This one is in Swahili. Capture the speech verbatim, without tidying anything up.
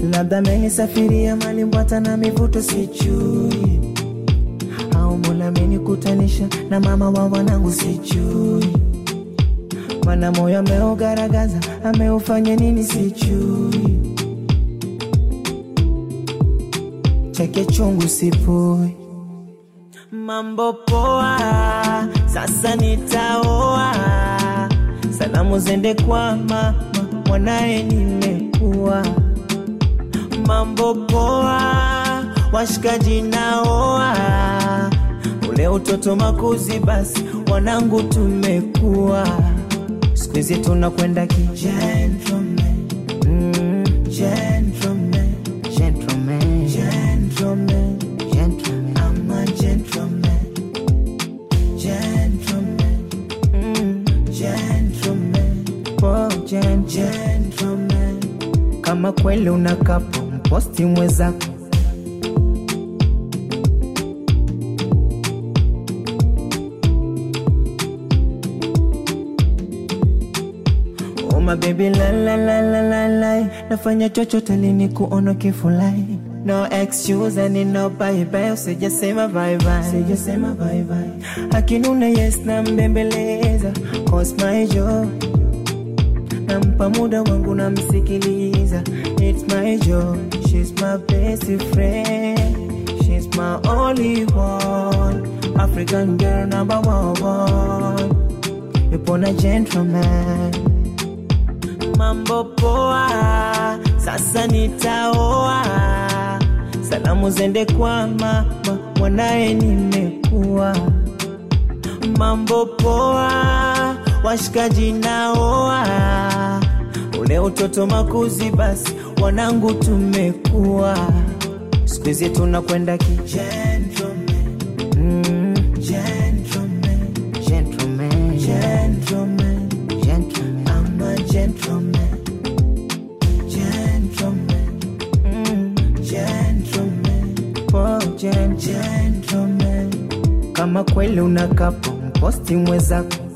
Labda amenisafiria mali mbwata na mivuto sijui, au Mola amenikutanisha na mama wa wanangu sijui. Mana moyo ameugaragaza, ameufanya nini sijui. Cheke chungu sipui. Mambo poa, sasa nitaoa. Salamu zende kwa mama, mwanae nimekuwa. Mambo poa, washikaji naoa. Ule utoto makuzi basi, wanangu tumekuwa. Squeeze tunakwenda ki gentleman, mm, gentleman, gentleman, gentleman, gentleman. I'm a gentleman, gentleman, mm, gentleman, oh gen gentleman. Kama kweli unakapo mposti mwezako. My baby la la la la la la. Nafanya chochote lini kuona kifulai. No excuse and no bye bye. Usije sema bye bye, usije sema bye bye. Akinuna yes na mbembeleza, cause my job. Nampa muda wangu na msikiliza. It's my job. She's my best friend, she's my only one. African girl number one. Yupo na gentleman. Mambo poa, sasa nitaoa. Salamu zende kwa mama, mwanae nimekuwa. Mambo poa, washikaji naoa. Ule utoto makuzi basi, wanangu tumekuwa. Squeeze tunakwenda ki gentleman, mm, gentleman, gentleman, gentleman, gentleman. I'm a gentleman, gentleman, mm, gentleman, oh gen gentleman. Kama kweli unakapo mposti mwezako.